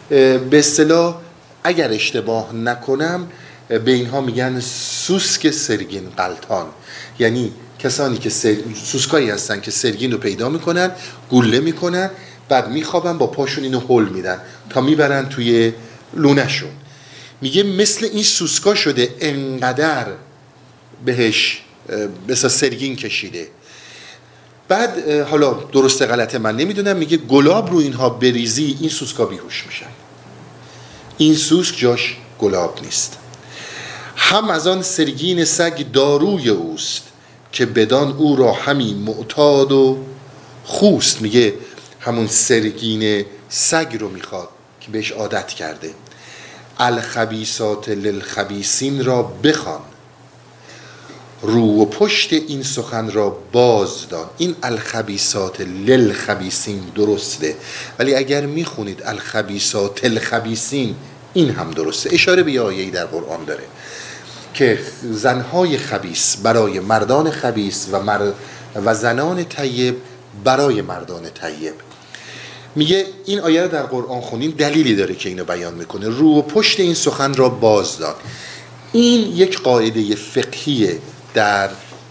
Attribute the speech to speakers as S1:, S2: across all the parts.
S1: به اصطلاح اگر اشتباه نکنم به اینها میگن سوسک سرگین غلطان، یعنی کسانی که سوسکایی هستن که سرگین رو پیدا میکنن، گوله میکنن، بعد میخوابن با پاشون اینو هل میدن تا میبرن توی لونهشون. میگه مثل این سوسکا شده، انقدر بهش مثلا سرگین کشیده. بعد حالا درسته غلطه من نمیدونم، میگه گلاب رو اینها بریزی این سوسکا بیهوش میشن. این سوسک جاش گلاب نیست. هم از آن سرگین سگ داروی اوست، که بدان او را همی معتاد و خوست. میگه همون سرگین سگ رو میخواد که بهش عادت کرده. الخبیثات للخبیثین را بخوان، رو و پشت این سخن را بازدان. این الخبیثات للخبیثین درسته، ولی اگر میخونید الخبیثات الخبیثین این هم درسته. اشاره به یه آیه‌ای در قرآن داره که زنهای خبیث برای مردان خبیث و زنان طیب برای مردان طیب. میگه این آیه رو در قرآن خونین دلیلی داره که اینو بیان میکنه. رو و پشت این سخن را بازدان. این یک قاعده فقهیه در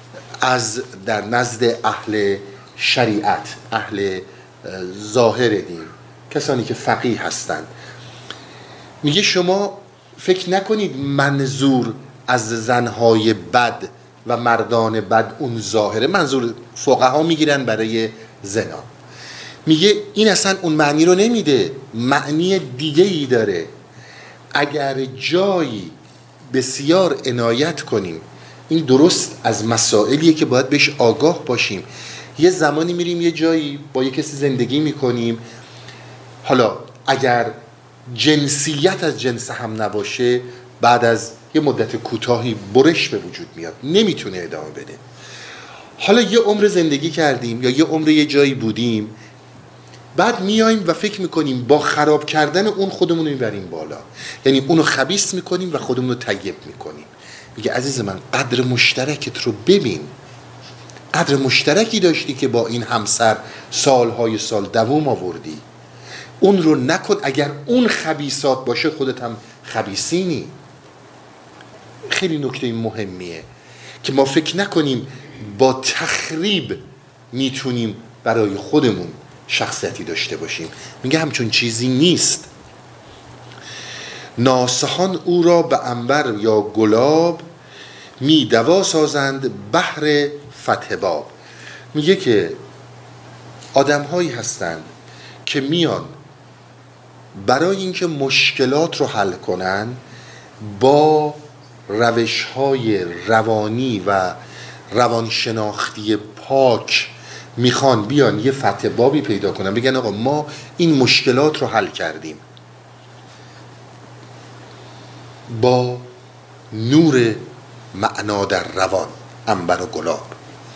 S1: نزد اهل شریعت، اهل ظاهر دین، کسانی که فقیه هستند. میگه شما فکر نکنید منظور از زنهای بد و مردان بد اون ظاهره، منظور فقها میگیرن برای زنا. میگه این اصلا اون معنی رو نمیده، معنی دیگه ای داره. اگر جایی بسیار عنایت کنیم، این درست از مسائلیه که باید بهش آگاه باشیم. یه زمانی میریم یه جایی با یه کسی زندگی میکنیم، حالا اگر جنسیت از جنس هم نباشه، بعد از یه مدت کوتاهی برش به وجود میاد، نمیتونه ادامه بده. حالا یه عمر زندگی کردیم یا یه عمر یه جایی بودیم، بعد میایم و فکر میکنیم با خراب کردن اون خودمون رو میبریم بالا، یعنی اونو خبیث میکنیم و خودمون رو طیب میکنیم. میگه عزیز من، قدر مشترکت رو ببین. قدر مشترکی داشتی که با این همسر سالهای سال دوام آوردی، اون رو نکن. اگر اون خبیثات باشه خودت هم خبیثینی. خیلی نکته مهمیه که ما فکر نکنیم با تخریب میتونیم برای خودمون شخصیتی داشته باشیم. میگه همچون چیزی نیست. ناصحان او را به عنبر یا گلاب، می دوا سازند بهر فتح باب. میگه که آدم هایی هستند که میان برای اینکه مشکلات رو حل کنن با روش های روانی و روانشناختی پاک میخوان بیان یه فتح بابی پیدا کنن، بگن آقا ما این مشکلات رو حل کردیم با نور معنا در روان، عنبر و گلاب.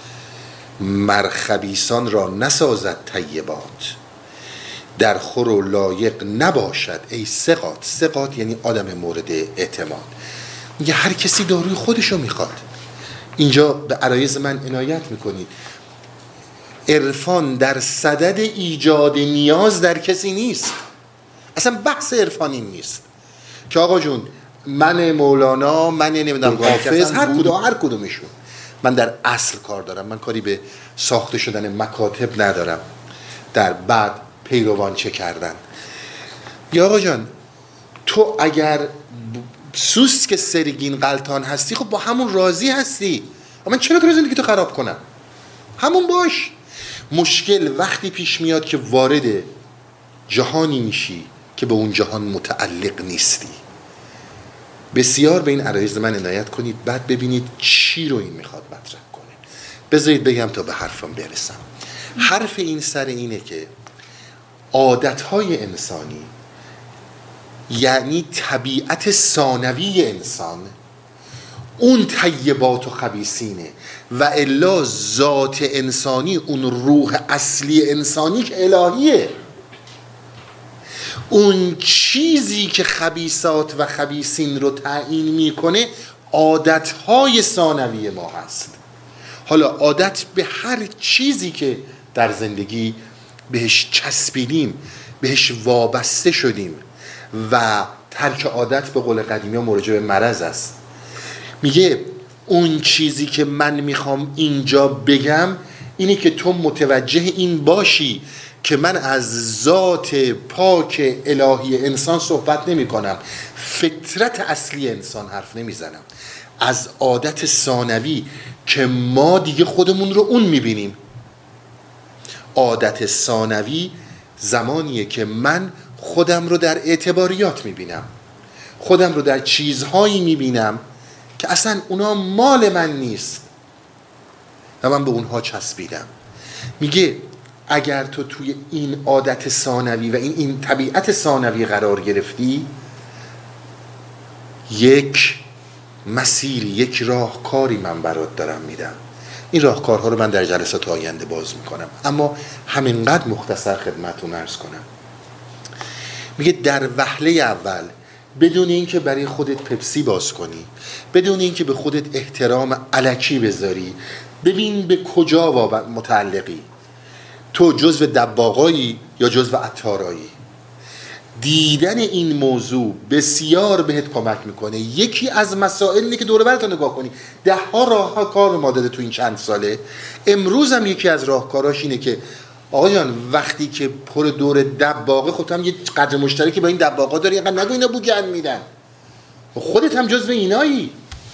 S1: مرخبیسان را نسازد طیبات، در خور و لایق نباشد ای ثقات. ثقات یعنی آدم مورد اعتماد. میگه هر کسی داروی خودشو میخواد. اینجا به عرایض من عنایت میکنید. عرفان در صدد ایجاد نیاز در کسی نیست. اصلا بحث عرفان این نیست که آقا جون من مولانا، من نمیدونم حافظ، هر کدومشون، من در اصل کار دارم، من کاری به ساخته شدن مکاتب ندارم، در بعد پیروان چه کردن. یا آقا جان تو اگر سوسک سرگین غلطان هستی، خب با همون راضی هستی. من چرا تو زندگی تو خراب کنم؟ همون باش. مشکل وقتی پیش میاد که وارد جهانی میشی که به اون جهان متعلق نیستی. بسیار به این عرایض من عنایت کنید، بعد ببینید چی رو این میخواد مطرح کنه. بذارید بگم تا به حرفم برسم. حرف این سر اینه که عادتهای انسانی، یعنی طبیعت ثانوی انسان، اون طیبات و خبیثینه، و الا ذات انسانی، اون روح اصلی انسانی که الهیه. اون چیزی که خبیثات و خبیثین رو تعیین میکنه عادتهای ثانوی ما هست. حالا عادت به هر چیزی که در زندگی بهش چسبیدیم، بهش وابسته شدیم، و ترک عادت به قول قدیمی ها مراجع به مرض است. میگه اون چیزی که من میخوام اینجا بگم اینه که تو متوجه این باشی که من از ذات پاک الهی انسان صحبت نمی کنم، فطرت اصلی انسان حرف نمی زنم، از عادت ثانوی که ما دیگه خودمون رو اون می بینیم. عادت ثانوی زمانیه که من خودم رو در اعتباریات می بینم، خودم رو در چیزهایی می بینم که اصلا اونا مال من نیست و من به اونها چسبیدم. میگه اگر تو توی این عادت ثانوی و این طبیعت ثانوی قرار گرفتی، یک مسیری، یک راهکاری من برات دارم میدم. این راهکارها رو من در جلسات آینده باز میکنم، اما همینقدر مختصر خدمتتون عرض کنم. میگه در وهله اول بدون اینکه برای خودت پپسی باز کنی، بدون اینکه به خودت احترام الکی بذاری، ببین به کجا متعلقی. تو جزو دباغایی یا جزو عطارایی؟ دیدن این موضوع بسیار بهت کمک میکنه. یکی از مسائل اینه که دور و برت نگاه کنی. 10 راهکار ما داده تو این چند ساله. امروز هم یکی از راهکاراش اینه که آقا جان وقتی که پر دور دباغه، خودت هم یه قدر مشترکی با این دباغا داری، اینقدر نگو اینا بوگن میدن، خودت هم جزو اینایی.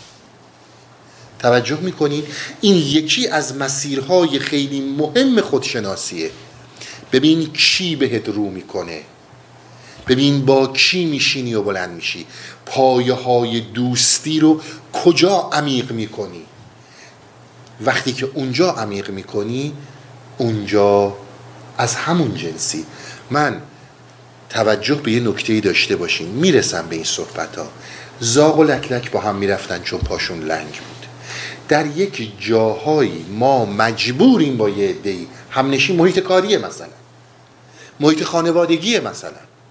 S1: توجه میکنین؟ این یکی از مسیرهای خیلی مهم خودشناسیه. ببین کی بهت رو میکنه، ببین با کی میشینی و بلند میشی، پایه های دوستی رو کجا عمیق میکنی. وقتی که اونجا عمیق میکنی، اونجا از همون جنسی. من توجه به یه نکته‌ای داشته باشین، میرسم به این صحبت ها. زاغ و لکلک با هم میرفتن چون پاشون لنگ بود. در یک جاهایی ما مجبوریم با یه عده‌ای همنشین، محیط کاریه مثلا، محیط خانوادگیه مثلا،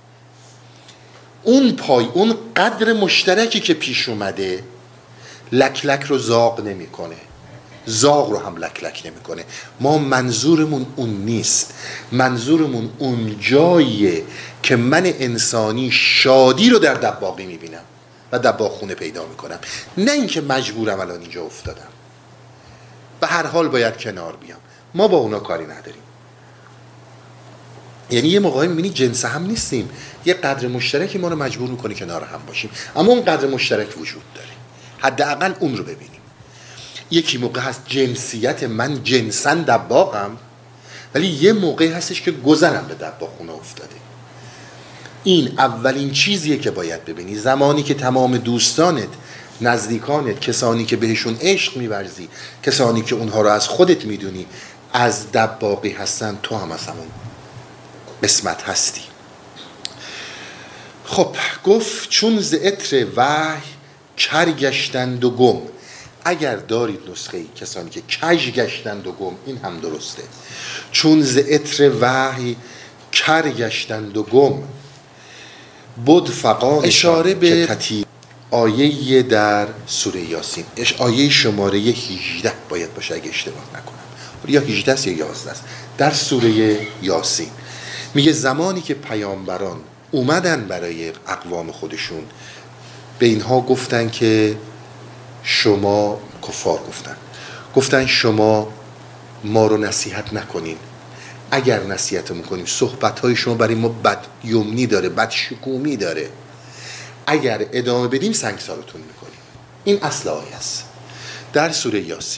S1: اون قدر مشترکی که پیش اومده لکلک رو زاغ نمیکنه، زاغ رو هم لکلک نمیکنه. ما منظورمون اون نیست، منظورمون اون جاییه که من انسانی شادی رو در دباغی میبینم و دباغ خونه پیدا میکنم، نه اینکه مجبورم الان اینجا افتادم، به هر حال باید کنار بیام. ما با اونا کاری نداریم. یعنی یه موقعی میبینی جنس هم نیستیم، یه قدر مشترکی ما رو مجبور میکنه کنار هم باشیم، اما اون قدر مشترک وجود داره، حداقل اون رو ببینیم. یکی موقع هست جنسیت من جنساً دباغم، ولی یه موقع هستش که گذرم به دباغ خونه افتاده. این اولین چیزیه که باید ببینی. زمانی که تمام دوستانت، نزدیکانت، کسانی که بهشون عشق می‌ورزی، کسانی که اونها رو از خودت میدونی از دباغی هستن، تو هم از همون قسمت هستی. خب گفت چون ز عطر وحی کر گشتند و گم. اگر دارید نسخه‌ای کسانی که کژ گشتند و گم، این هم درسته. چون ز عطر وحی کر گشتند و گم بود فقا. اشاره به تتی آیه در سوره یاسین، آیه شماره 18 باید باشه اگه اشتباه نکنم، یا 18 است یا 11 است، در سوره یاسین میگه زمانی که پیامبران اومدن برای اقوام خودشون، به اینها گفتن که شما، کفار گفتن شما ما رو نصیحت نکنین، اگر نصیحت میکنیم صحبتهای شما برای ما بدیومنی داره، بدشکومی داره، اگر ادامه بدیم سنگسارتون میکنیم. این اصل آیه است در سوره یاسین.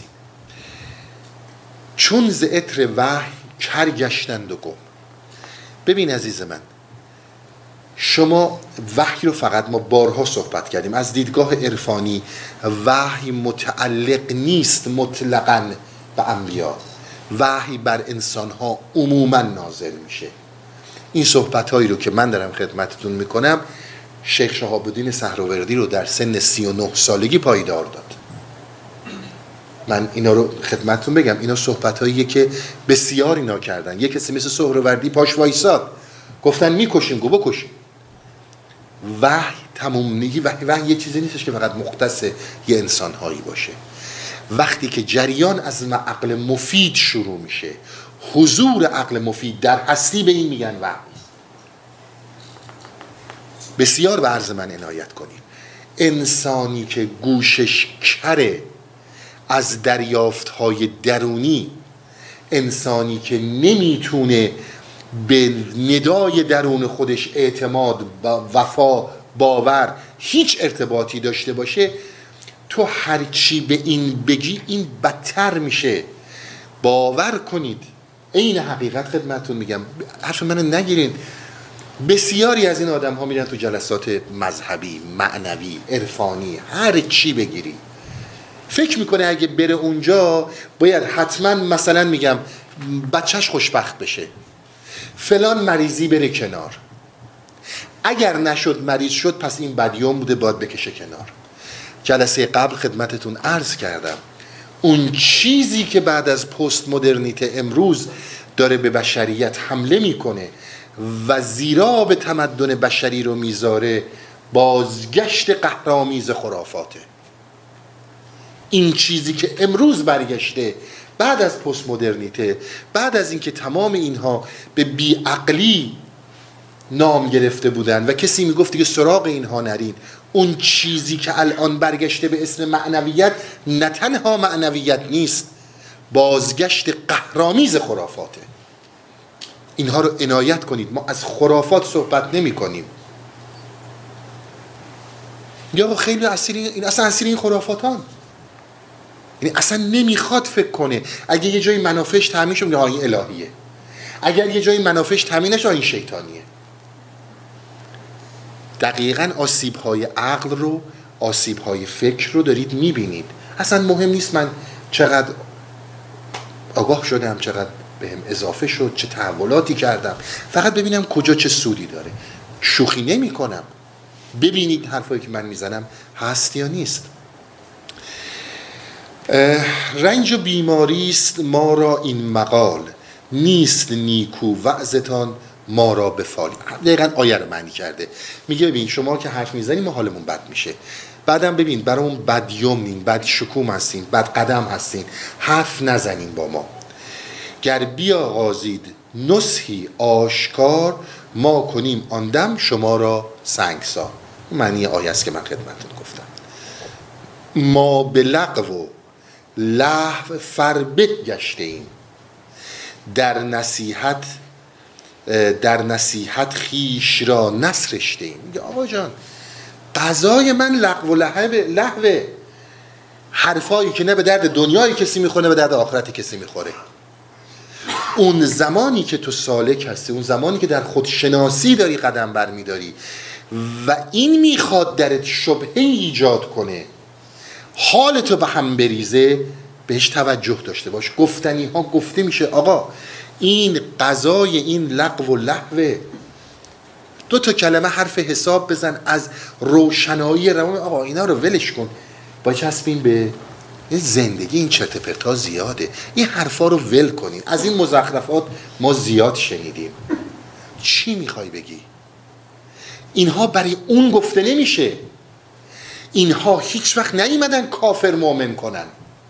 S1: چون ز عطر وحی کر گشتند و گم. ببین عزیز من، شما وحی رو فقط ما بارها صحبت کردیم، از دیدگاه عرفانی وحی متعلق نیست مطلقاً به انبیا، وحی بر انسانها عموماً نازل میشه. این صحبتهایی رو که من دارم خدمتتون میکنم شیخ شهاب الدین سهروردی رو در سن 39 سالگی پایدار داد. من اینا رو خدمتتون بگم، اینا صحبتهاییه که بسیار اینا کردن. یک کسی مثل سهروردی پاش وایساد، گفتن میکشیم، گو بکشیم. وحی تموم نگی، وحی یه چیزی نیستش که فقط مختص یه انسانهایی باشه. وقتی که جریان از عقل مفید شروع میشه، حضور عقل مفید در هستی، به این میگن وحی. بسیار به عرض من عنایت کنید. انسانی که گوشش کره از دریافت‌های درونی، انسانی که نمیتونه به ندای درون خودش اعتماد، وفا، باور، هیچ ارتباطی داشته باشه، تو هرچی به این بگی این بدتر میشه. باور کنید، این حقیقت خدمتتون میگم، حرف منو نگیرین. بسیاری از این آدم ها میرن تو جلسات مذهبی، معنوی، عرفانی، هر چی بگیری، فکر میکنه اگه بره اونجا باید حتما مثلا میگم بچهش خوشبخت بشه، فلان مریضی بره کنار، اگر نشد مریض شد پس این بدیوم بوده باید بکشه کنار. جلسه قبل خدمتتون عرض کردم اون چیزی که بعد از پست مدرنیته امروز داره به بشریت حمله میکنه و زیرا به تمدن بشری رو میذاره، بازگشت قهرآمیز خرافاته. این چیزی که امروز برگشته بعد از پست مدرنیته، بعد از اینکه تمام اینها به بیعقلی نام گرفته بودن و کسی میگفت دیگه سراغ اینها نرین، اون چیزی که الان برگشته به اسم معنویت نه تنها معنویت نیست، بازگشت قهرآمیز خرافاته. اینها رو عنایت کنید. ما از خرافات صحبت نمی کنیم. یا خیلی این اصلا اسیر این خرافاتان، یعنی اصلا نمیخواد فکر کنه. اگه یه جایی منافعش تامین شه میگه این الهیه، اگر یه جایی منافعش تامین نشه این شیطانیه. دقیقاً آسیب‌های عقل رو، آسیب‌های فکر رو دارید میبینید. اصلا مهم نیست من چقدر آگاه شدم، چقدر بهم اضافه شد، چه تحولاتی کردم، فقط ببینم کجا چه سودی داره. شوخی نمی کنم. ببینید حرفایی که من میزنم هست یا نیست. رنج و بیماری است ما را این مقال، نیست نیکو وعظتان ما را بفال. دقیقاً آیه رو معنی کرده. میگه ببین شما که حرف میزنی ما حالمون بد میشه، بعدم ببین برامون بد یمنین، بد شکوم هستین، بد قدم هستین، حرف نزنین با ما. گر بیاغازید نصحی آشکار، ما کنیم آن دم شما را سنگسار. معنی آیه است که من خدمتتون گفتم. ما به لغو و لهو فربه گشته ایم، در نصیحت خیش را نسرشته ایم. میگه آقا جان قضای من لغو و لهوه، حرفایی که نه به درد دنیای کسی میخوره نه به درد آخرت کسی میخوره. اون زمانی که تو سالک هستی، اون زمانی که در خودشناسی داری قدم برمیداری و این میخواد درت شبهه ایجاد کنه، حالتو به هم بریزه، بهش توجه داشته باش. گفتنی ها گفته میشه آقا این قضای این لغو و لهوه. 2 کلمه حرف حساب بزن از روشنایی روان. آقا اینا رو ولش کن، با چسبین به زندگی. این چرت پرتا زیاده، این حرفا رو ول کنین. از این مزخرفات ما زیاد شنیدیم. چی میخوای بگی؟ اینها برای اون گفته نمیشه. اینها هیچ وقت نیومدن کافر مؤمن کنن.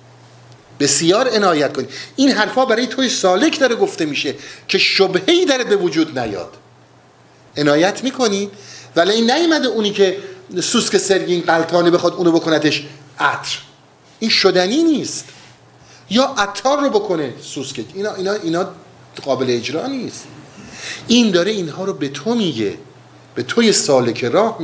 S1: بسیار عنایت کنید. این حرفا برای توی سالک داره گفته میشه که شبهه‌ای داره به وجود نیاد. عنایت میکنی؟ ولی این نیومده اونی که سوسک سرگین غلطانه بخواد اونو بکنتش عطر. این شدنی نیست. یا عطار رو بکنه سوسک. اینا قابل اجرا نیست. این داره اینها رو به تو میگه، به توی سالک راه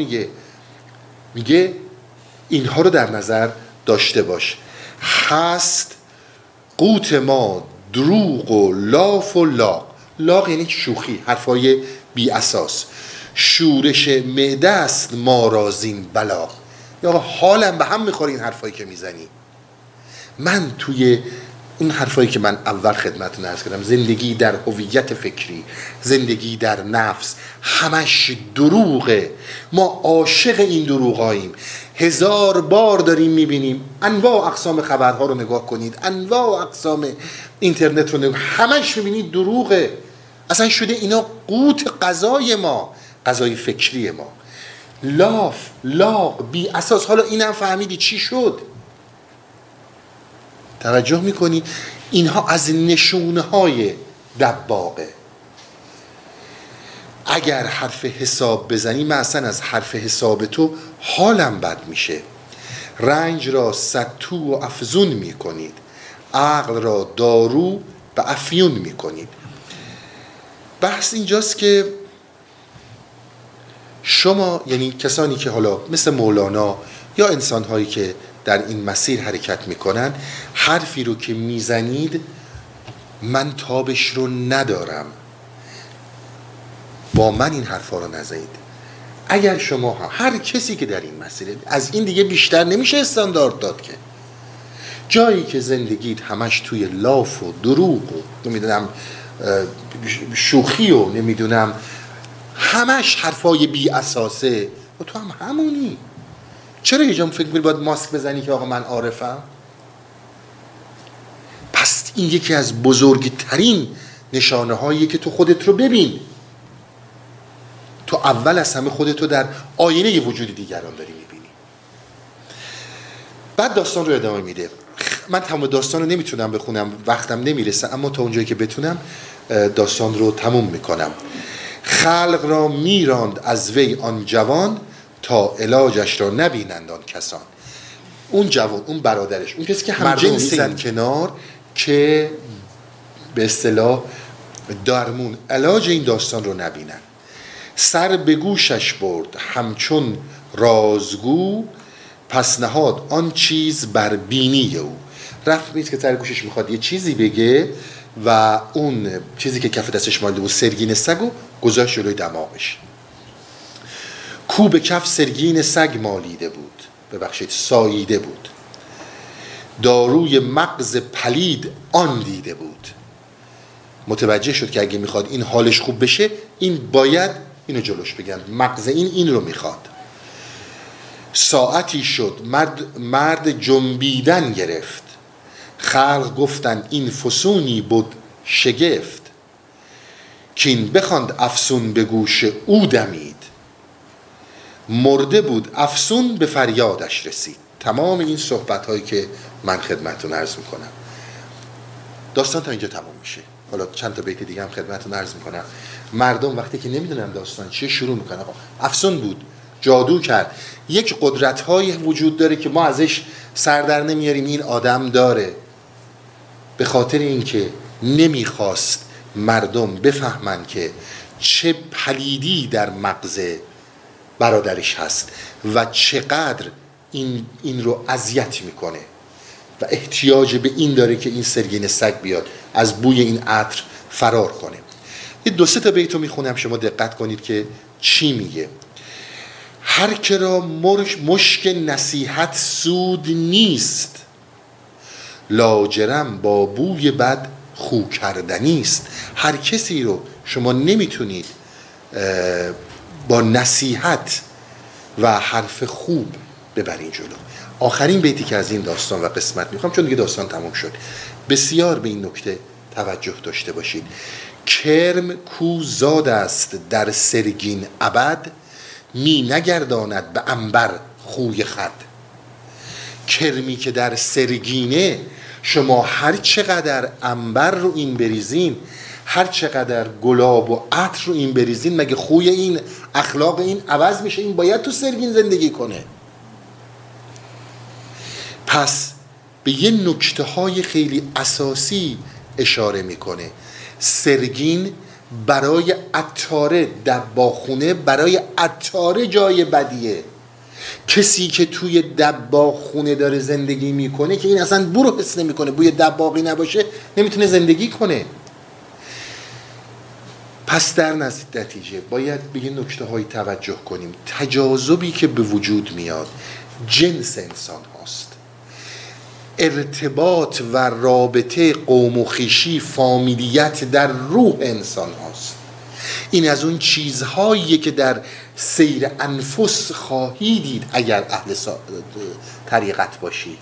S1: میگه اینها رو در نظر داشته باش. هست قوت ما دروغ و لاف و لاغ. لاغ یعنی شوخی، حرفای بی اساس. شورش معده است ما را زین بلاغ. یا حالم به هم میخوره این حرفایی که میزنی. من توی این حرفایی که من اول خدمتتون عرض کردم، زندگی در هویت فکری، زندگی در نفس، همش دروغه. ما عاشق این دروغاییم. 1000 بار داریم میبینیم. انواع اقسام خبرها رو نگاه کنید، انواع اقسام اینترنت رو نگاه، همش میبینید دروغه. اصلا شده اینا قوت غذای ما، غذای فکری ما. لاف، لاغ، بی اساس. حالا اینم فهمیدی چی شد؟ توجه میکنی؟ اینها از نشونه های دباغه. اگر حرف حساب بزنی، من اصلا از حرف حساب تو حالم بد میشه. رنج را ستو و افزون میکنید، عقل را دارو به افیون میکنید. بحث اینجاست که شما، یعنی کسانی که حالا مثل مولانا یا انسانهایی که در این مسیر حرکت میکنن، حرفی رو که میزنید من تابش رو ندارم، با من این حرفا رو نزنید. اگر شما هر کسی که در این مسیره، از این دیگه بیشتر نمیشه استاندارد داد که جایی که زندگیت همش توی لاف و دروغ و نمیدونم شوخی و نمیدونم همش حرفای بی اساسه و تو هم همونی، چرا یه جا فکر می‌کنی باید ماسک بزنی که آقا من عارفم؟ پس این یکی از بزرگترین نشانه هایی که تو خودت رو ببین. تو اول از همه خودت رو در آینه ی وجود دیگران داری میبینی. بعد داستان رو ادامه میده. من تمام داستان رو نمیتونم بخونم، وقتم نمیرسه، اما تا اونجایی که بتونم داستان رو تموم میکنم. خلق را میراند از وی آن جوان، تا علاجش را نبینند آن کسان. اون جوان، اون برادرش، اون کسی که همجنس زد کنار که به اصطلاح درمون علاج این داستان رو نبینن. سر به گوشش برد همچون رازگو، پس نهاد آن چیز بر بینی او. رفت نیست که سر گوشش میخواد یه چیزی بگه و اون چیزی که کف دستش مالده بود سرگین سگو گذاشت جلوی دماغش. کو به کف سرگین سگ مالیده بود، ببخشید ساییده بود، داروی مغز پلید آن دیده بود. متوجه شد که اگه میخواد این حالش خوب بشه، این باید اینو جلوش بگن، مغز این رو میخواد. ساعتی شد مرد جنبیدن گرفت، خلق گفتن این فسونی بود شگفت، کین بخواند افسون به گوش او دمید، مرده بود افسون به فریادش رسید. تمام این صحبت هایی که من خدمتتون عرض میکنم، داستان تا اینجا تمام میشه. حالا چند تا بیت دیگه هم خدمتتون عرض میکنم. مردم وقتی که نمیدونن داستان چیه شروع میکنن افسون بود، جادو کرد. یک قدرت های وجود داره که ما ازش سر در نمیاریم، این آدم داره. به خاطر اینکه نمیخواست مردم بفهمن که چه پلیدی در مغز برادرش هست و چقدر این رو اذیت میکنه و احتیاج به این داره که این سرگین سگ بیاد از بوی این عطر فرار کنه. یه دو سه تا بیتو میخونم، شما دقت کنید که چی میگه. هر که را مشک نصیحت سود نیست، لاجرم با بوی بد خو کردنیست. هر کسی رو شما نمیتونید با نصیحت و حرف خوب ببرین جلو. آخرین بیتی که از این داستان و قسمت میخوام، چون دیگه داستان تموم شد، بسیار به این نکته توجه داشته باشید. کرم کو زاد است در سرگین ابد، می نگرداند به عنبر خوی خد. کرمی که در سرگینه، شما هر چقدر عنبر رو این بریزین، هر چقدر گلاب و عطر رو این بریزین، مگه خوی این، اخلاق این عوض میشه؟ این باید تو سرگین زندگی کنه. پس به یه نکته های خیلی اساسی اشاره میکنه. سرگین برای عطاره، دباخونه برای عطاره جای بدیه. کسی که توی دباخونه داره زندگی میکنه که این اصلا بو رو حس نمیکنه، بوی دباغی نباشه نمیتونه زندگی کنه. پس در نتیجه باید به یه نکته هایی توجه کنیم. تجاذبی که به وجود میاد جنس انسان هاست، ارتباط و رابطه قوم و خویشی، فامیلیت در روح انسان هاست. این از اون چیزهاییه که در سیر انفس خواهی دید اگر اهل طریقت باشی.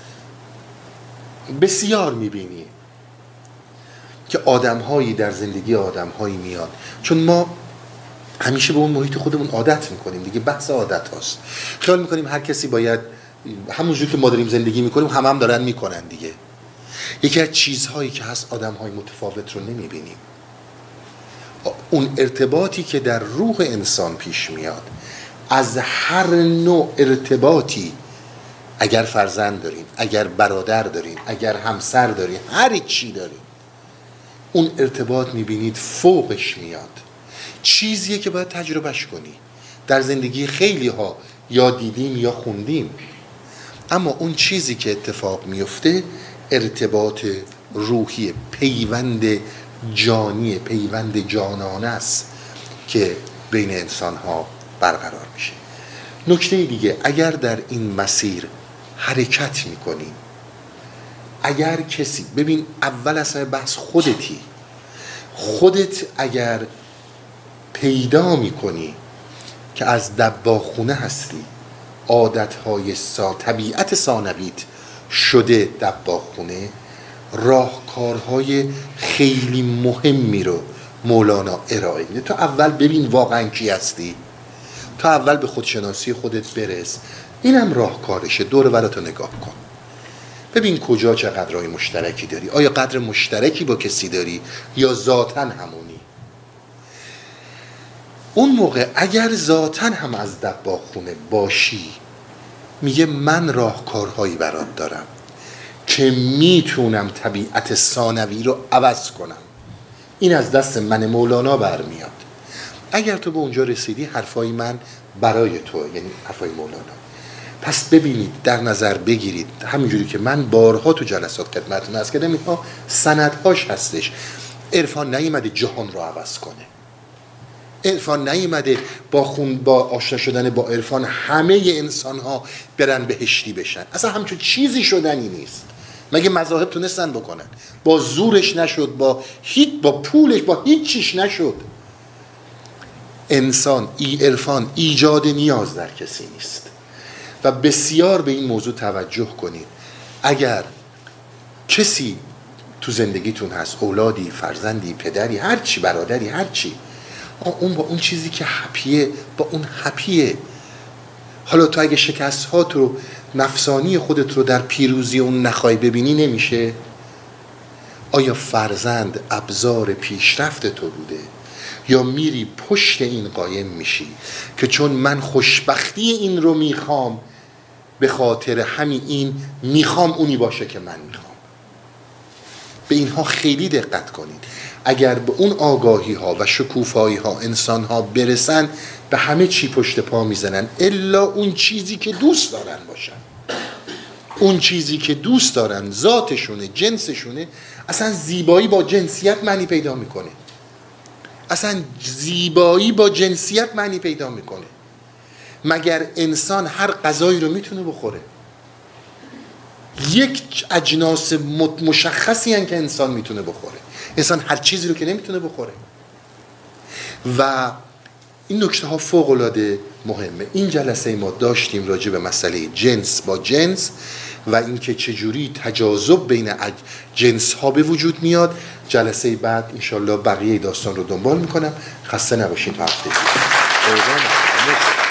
S1: بسیار میبینی که آدمهایی در زندگی آدمهایی میان، چون ما همیشه به اون محیط خودمون عادت میکنیم دیگه، بحث عادت هاست. خیال میکنیم هر کسی باید همونجور که ما داریم زندگی میکنیم هم دارن میکنن دیگه. یکی از چیزهایی که هست آدمهای متفاوت رو نمیبینیم. اون ارتباطی که در روح انسان پیش میاد، از هر نوع ارتباطی، اگر فرزند دارین، اگر برادر دارین، اگر همسر دارین، هر چی دارین، اون ارتباط میبینید فوقش میاد. چیزیه که باید تجربهش کنی. در زندگی خیلی ها یا دیدیم یا خوندیم، اما اون چیزی که اتفاق میفته ارتباط روحی، پیوند جانی، پیوند جانانه است که بین انسان ها برقرار میشه. نکته دیگه، اگر در این مسیر حرکت میکنی، اگر کسی، ببین اول اصلا بحث خودتی، خودت اگر پیدا میکنی که از دباغخونه هستی، عادتهای طبیعت ثانویت شده دباغخونه، راهکارهای خیلی مهمی رو مولانا ارائه میده. تو اول ببین واقعا کی هستی، تو اول به خودشناسی خودت برس. اینم راهکارشه. دور و براتو نگاه کن، ببین کجا چه قدرهای مشترکی داری، آیا قدر مشترکی با کسی داری یا ذاتاً همونی. اون موقع اگر ذاتاً هم از دباغخونه باشی، میگه من راهکارهایی برات دارم که میتونم طبیعت ثانوی رو عوض کنم. این از دست من مولانا برمیاد. اگر تو به اونجا رسیدی، حرفای من برای تو، یعنی حرفای مولانا. پس ببینید، در نظر بگیرید، همینجوری که من بارها تو جلسات خدمتتون عرض کردم، اینها سندهاش هستش. عرفان نیومده جهان رو عوض کنه. عرفان نیومده با آشنا شدن با عرفان همه انسان ها برن بهشتی بشن. اصلا همچون چیزی شدنی نیست. مگه مذاهب تونستن بکنن؟ با زورش نشد، با پولش، با هیچ چیش نشد. انسان، عرفان ایجاد نیاز در کسی نیست. و بسیار به این موضوع توجه کنید. اگر کسی تو زندگیتون هست، اولادی، فرزندی، پدری، هرچی، برادری، هرچی، اون با اون چیزی که هپیه، با اون هپیه. حالا تو اگه شکست ها تو نفسانی خودت رو در پیروزی اون نخوای ببینی، نمیشه. آیا فرزند ابزار پیشرفت تو بوده، یا میری پشت این قایم میشی که چون من خوشبختی این رو میخوام، به خاطر همین این میخوام اونی باشه که من میخوام. به اینها خیلی دقت کنید. اگر به اون آگاهی ها و شکوفایی ها انسان ها برسن، به همه چی پشت پا میزنن الا اون چیزی که دوست دارن باشن. اون چیزی که دوست دارن، ذاتشونه، جنسشونه. اصلا زیبایی با جنسیت معنی پیدا میکنه. اصلا زیبایی با جنسیت معنی پیدا میکنه. مگر انسان هر غذایی رو میتونه بخوره؟ یک اجناس مشخصی هن که انسان میتونه بخوره. انسان هر چیزی رو که نمیتونه بخوره. و این نکته ها فوق العاده مهمه. این جلسه ما داشتیم راجع به مسئله جنس با جنس و اینکه چجوری تجاذب بین جنس ها به وجود میاد. جلسه بعد انشالله بقیه داستان رو دنبال میکنم. خسته نباشید تا هفته دیگه.